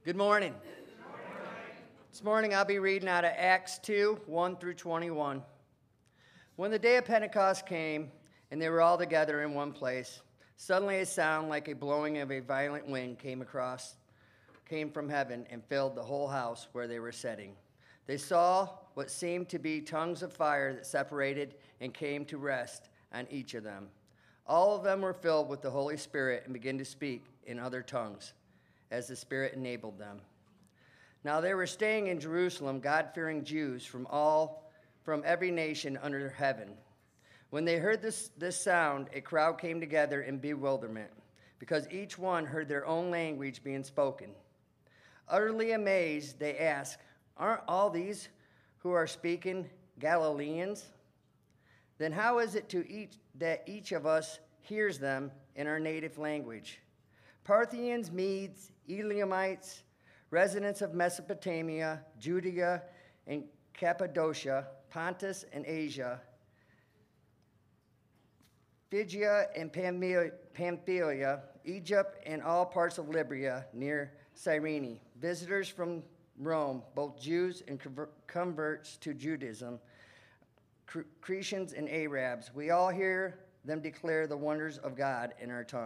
Good morning. This morning I'll be reading out of Acts 2, 1 through 21. When the day of Pentecost came, and they were all together in one place, suddenly a sound like a blowing of a violent wind came from heaven and filled the whole house where they were sitting. They saw what seemed to be tongues of fire that separated and came to rest on each of them. All of them were filled with the Holy Spirit and began to speak in other tongues, as the Spirit enabled them. Now they were staying in Jerusalem, God-fearing Jews from every nation under heaven. When they heard this sound, a crowd came together in bewilderment, because each one heard their own language being spoken. Utterly amazed, they asked, "Aren't all these who are speaking Galileans? Then how is it that each of us hears them in our native language? Parthians, Medes, Elamites, residents of Mesopotamia, Judea and Cappadocia, Pontus and Asia, Phrygia and Pamphylia, Egypt and all parts of Libya near Cyrene, visitors from Rome, both Jews and converts to Judaism, Cretans and Arabs. We all hear them declare the wonders of God in our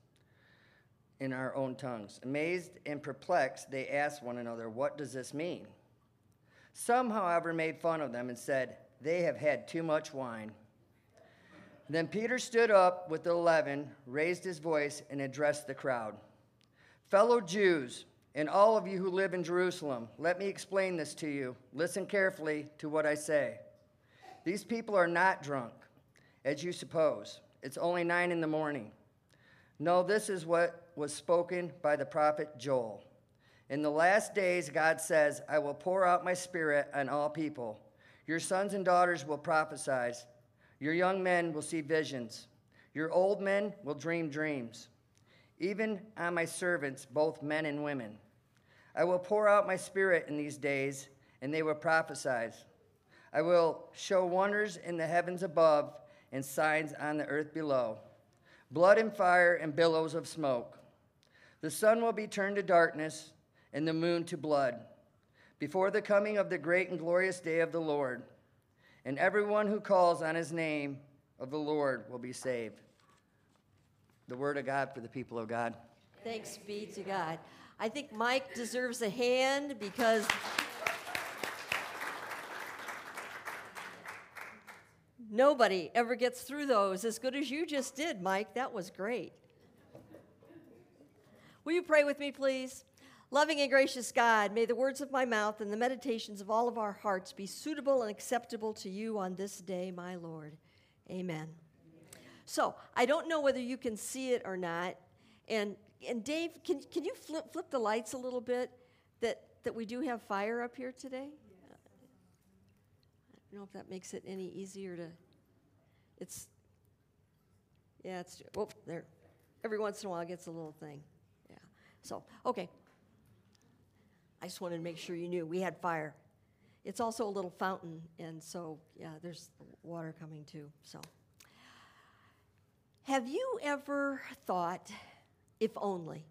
own tongues. Amazed and perplexed, they asked one another, "What does this mean?" Some, however, made fun of them and said, "They have had too much wine." Then Peter stood up with the 11, raised his voice, and addressed the crowd. "Fellow Jews, and all of you who live in Jerusalem, let me explain this to you. Listen carefully to what I say. These people are not drunk, as you suppose. It's only 9 a.m. No, this is what was spoken by the prophet Joel. In the last days, God says, I will pour out my spirit on all people. Your sons and daughters will prophesy. Your young men will see visions. Your old men will dream dreams. Even on my servants, both men and women. I will pour out my spirit in these days, and they will prophesy. I will show wonders in the heavens above and signs on the earth below. Blood and fire and billows of smoke. The sun will be turned to darkness and the moon to blood before the coming of the great and glorious day of the Lord. And everyone who calls on his name of the Lord will be saved." The word of God for the people of God. Thanks be to God. I think Mike deserves a hand because nobody ever gets through those as good as you just did, Mike. That was great. Will you pray with me, please? Loving and gracious God, may the words of my mouth and the meditations of all of our hearts be suitable and acceptable to you on this day, my Lord. Amen. So, I don't know whether you can see it or not. And Dave, can you flip the lights a little bit that we do have fire up here today? I don't know if that makes it any easier to, there. Every once in a while it gets a little thing. Yeah. So, okay. I just wanted to make sure you knew we had fire. It's also a little fountain, and so, yeah, there's water coming too, so. Have you ever thought, if only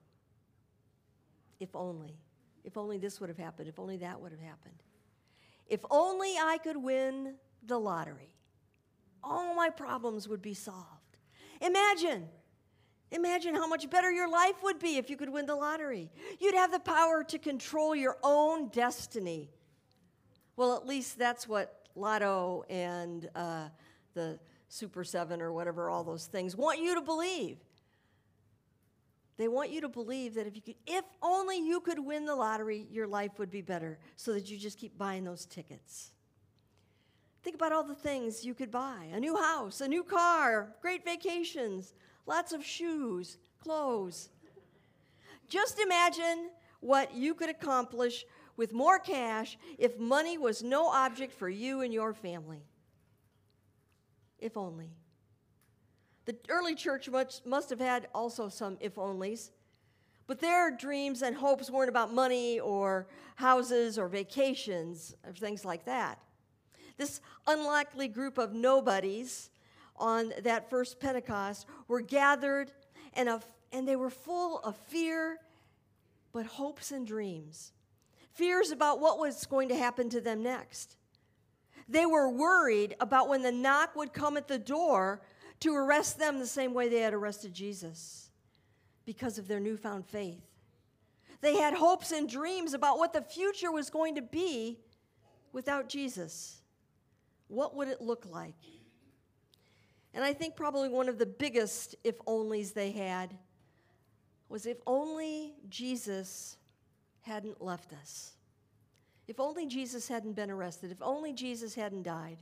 this would have happened, if only that would have happened. If only I could win the lottery, all my problems would be solved. Imagine how much better your life would be if you could win the lottery. You'd have the power to control your own destiny. Well, at least that's what Lotto and the Super 7 or whatever, all those things want you to believe. They want you to believe that if only you could win the lottery, your life would be better, so that you just keep buying those tickets. Think about all the things you could buy. A new house, a new car, great vacations, lots of shoes, clothes. Just imagine what you could accomplish with more cash if money was no object for you and your family. If only. The early church must have had also some if-onlys, but their dreams and hopes weren't about money or houses or vacations or things like that. This unlikely group of nobodies on that first Pentecost were gathered, and they were full of fear but hopes and dreams, fears about what was going to happen to them next. They were worried about when the knock would come at the door to arrest them the same way they had arrested Jesus because of their newfound faith. They had hopes and dreams about what the future was going to be without Jesus. What would it look like? And I think probably one of the biggest if-onlys they had was if only Jesus hadn't left us. If only Jesus hadn't been arrested. If only Jesus hadn't died.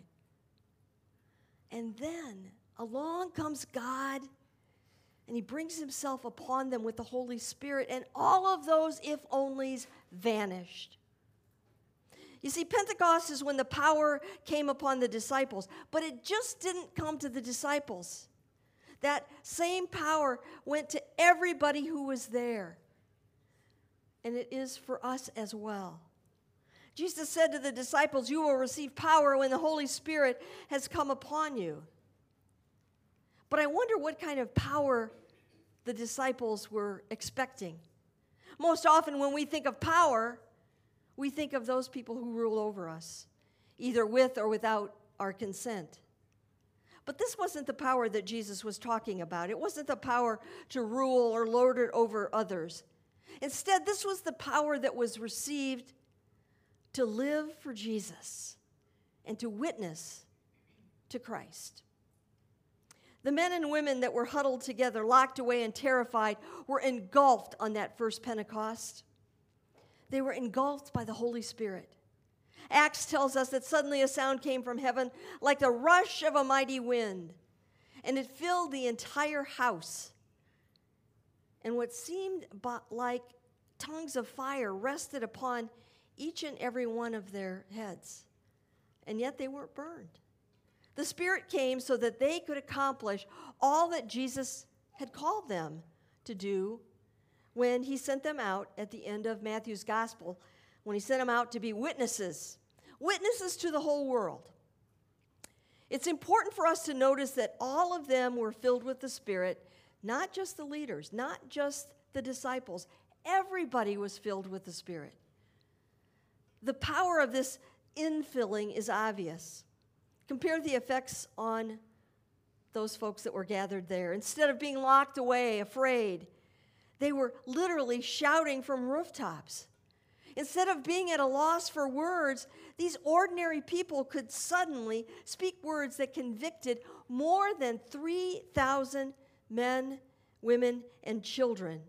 And then along comes God, and he brings himself upon them with the Holy Spirit, and all of those if-onlys vanished. You see, Pentecost is when the power came upon the disciples, but it just didn't come to the disciples. That same power went to everybody who was there. And it is for us as well. Jesus said to the disciples, "You will receive power when the Holy Spirit has come upon you." But I wonder what kind of power the disciples were expecting. Most often when we think of power, we think of those people who rule over us, either with or without our consent. But this wasn't the power that Jesus was talking about. It wasn't the power to rule or lord it over others. Instead, this was the power that was received to live for Jesus and to witness to Christ. The men and women that were huddled together, locked away and terrified, were engulfed on that first Pentecost. They were engulfed by the Holy Spirit. Acts tells us that suddenly a sound came from heaven like the rush of a mighty wind, and it filled the entire house. And what seemed like tongues of fire rested upon each and every one of their heads, and yet they weren't burned. The Spirit came so that they could accomplish all that Jesus had called them to do when he sent them out at the end of Matthew's gospel, when he sent them out to be witnesses to the whole world. It's important for us to notice that all of them were filled with the Spirit, not just the leaders, not just the disciples. Everybody was filled with the Spirit. The power of this infilling is obvious. Compare the effects on those folks that were gathered there. Instead of being locked away, afraid, they were literally shouting from rooftops. Instead of being at a loss for words, these ordinary people could suddenly speak words that convicted more than 3,000 men, women, and children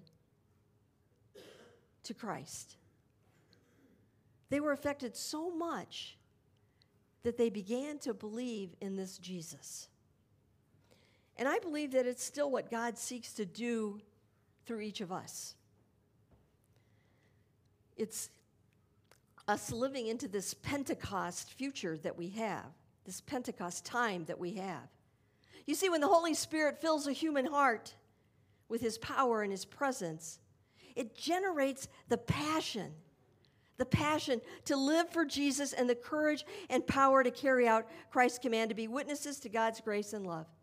to Christ. They were affected so much that they began to believe in this Jesus. And I believe that it's still what God seeks to do through each of us. It's us living into this Pentecost future that we have, this Pentecost time that we have. You see, when the Holy Spirit fills a human heart with his power and his presence, it generates the passion to live for Jesus and the courage and power to carry out Christ's command to be witnesses to God's grace and love.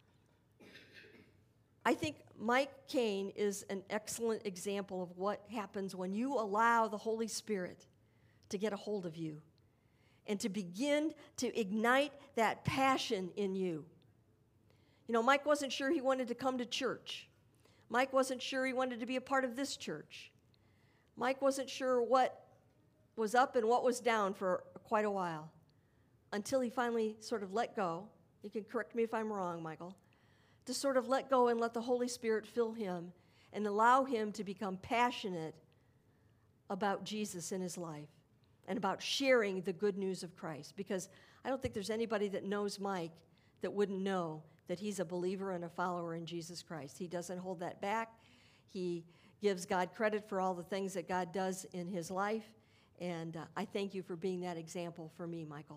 I think Mike Kane is an excellent example of what happens when you allow the Holy Spirit to get a hold of you and to begin to ignite that passion in you. You know, Mike wasn't sure he wanted to come to church. Mike wasn't sure he wanted to be a part of this church. Mike wasn't sure what was up and what was down for quite a while until he finally sort of let go. You can correct me if I'm wrong, Michael. To sort of let go and let the Holy Spirit fill him and allow him to become passionate about Jesus in his life and about sharing the good news of Christ. Because I don't think there's anybody that knows Mike that wouldn't know that he's a believer and a follower in Jesus Christ. He doesn't hold that back. He gives God credit for all the things that God does in his life. And I thank you for being that example for me, Michael.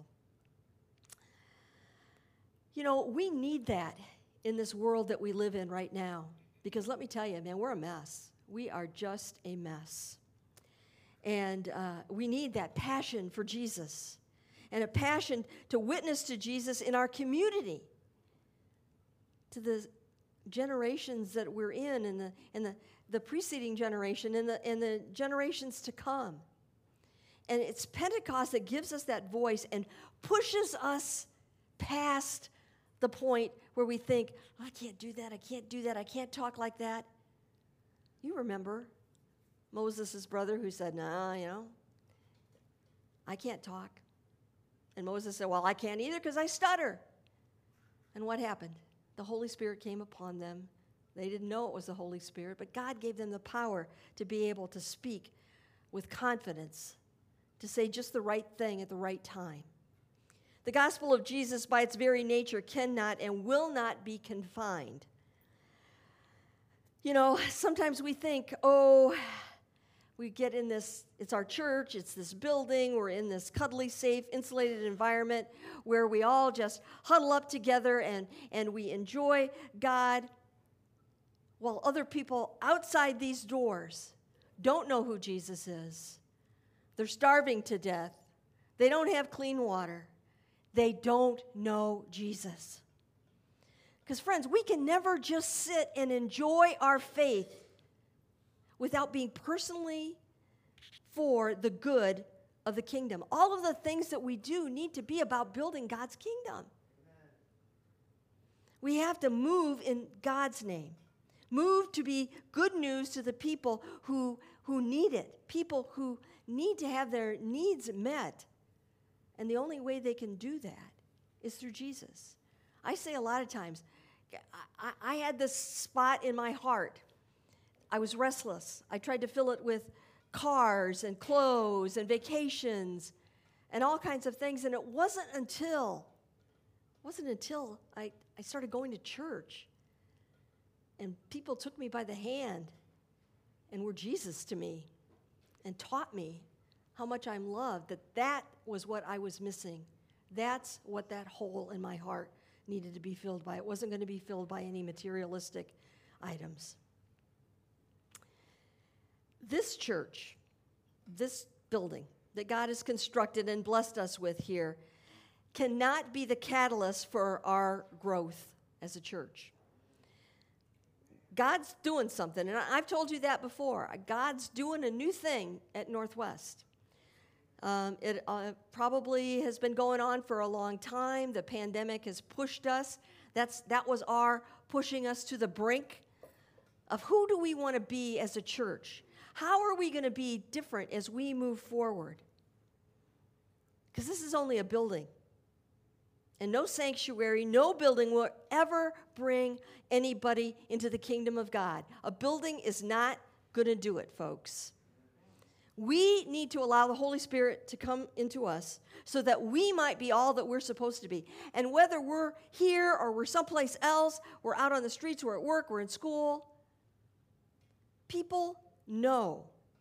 You know, we need that in this world that we live in right now. Because let me tell you, man, we're a mess. We are just a mess. And we need that passion for Jesus and a passion to witness to Jesus in our community, to the generations that we're in and the the preceding generation and the generations to come. And it's Pentecost that gives us that voice and pushes us past the point where we think, I can't do that, I can't do that, I can't talk like that. You remember Moses' brother who said, nah, I can't talk. And Moses said, well, I can't either because I stutter. And what happened? The Holy Spirit came upon them. They didn't know it was the Holy Spirit, but God gave them the power to be able to speak with confidence, to say just the right thing at the right time. The gospel of Jesus, by its very nature, cannot and will not be confined. Sometimes we think, we get in this, it's our church, it's this building, we're in this cuddly, safe, insulated environment where we all just huddle up together and we enjoy God, while other people outside these doors don't know who Jesus is. They're starving to death. They don't have clean water. They don't know Jesus. Because, friends, we can never just sit and enjoy our faith without being personally for the good of the kingdom. All of the things that we do need to be about building God's kingdom. Amen. We have to move in God's name. Move to be good news to the people who need it, people who need to have their needs met. And the only way they can do that is through Jesus. I say a lot of times, I had this spot in my heart. I was restless. I tried to fill it with cars and clothes and vacations and all kinds of things. And it wasn't until I started going to church and people took me by the hand and were Jesus to me and taught me how much I'm loved, that was what I was missing. That's what that hole in my heart needed to be filled by. It wasn't going to be filled by any materialistic items. This church, this building that God has constructed and blessed us with here, cannot be the catalyst for our growth as a church. God's doing something, and I've told you that before. God's doing a new thing at Northwest. It probably has been going on for a long time. The pandemic has pushed us. That was our pushing us to the brink of who do we want to be as a church? How are we going to be different as we move forward? Because this is only a building. And no sanctuary, no building will ever bring anybody into the kingdom of God. A building is not going to do it, folks. We need to allow the Holy Spirit to come into us so that we might be all that we're supposed to be. And whether we're here or we're someplace else, we're out on the streets, we're at work, we're in school, people know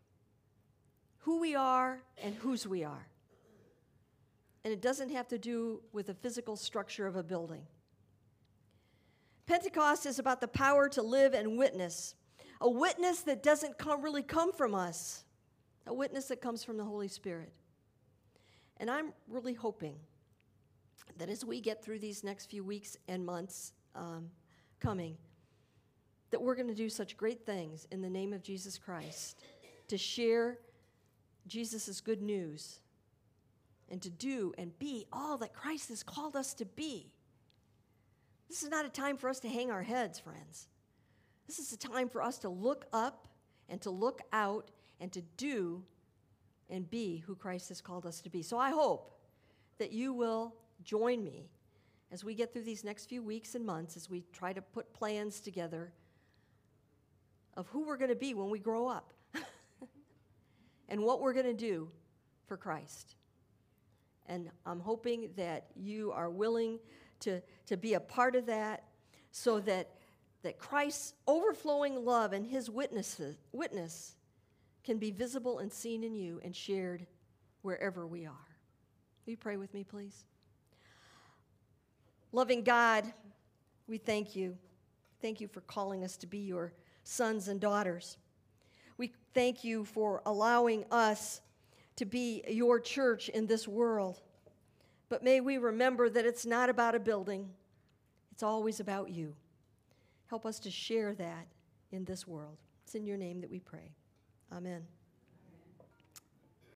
who we are and whose we are. And it doesn't have to do with the physical structure of a building. Pentecost is about the power to live and witness. A witness that doesn't really come from us. A witness that comes from the Holy Spirit. And I'm really hoping that as we get through these next few weeks and months coming, that we're going to do such great things in the name of Jesus Christ to share Jesus' good news and to do and be all that Christ has called us to be. This is not a time for us to hang our heads, friends. This is a time for us to look up and to look out and to do and be who Christ has called us to be. So I hope that you will join me as we get through these next few weeks and months, as we try to put plans together of who we're going to be when we grow up and what we're going to do for Christ. And I'm hoping that you are willing to be a part of that so that Christ's overflowing love and his witness can be visible and seen in you and shared wherever we are. Will you pray with me, please? Loving God, we thank you. Thank you for calling us to be your sons and daughters. We thank you for allowing us to be your church in this world. But may we remember that it's not about a building. It's always about you. Help us to share that in this world. It's in your name that we pray. Amen.